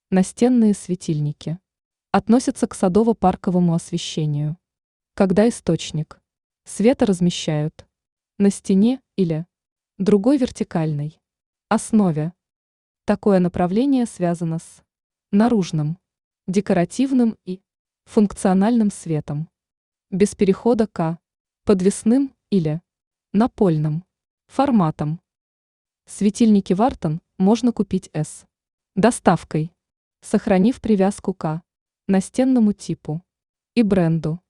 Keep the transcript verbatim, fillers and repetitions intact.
Настенные светильники относятся к садово-парковому освещению, когда источник света размещают на стене или другой вертикальной основе. Такое направление связано с наружным, декоративным и функциональным светом, без перехода к подвесным или напольным форматам. Светильники Вартон можно купить с доставкой, сохранив привязку к настенному типу и бренду.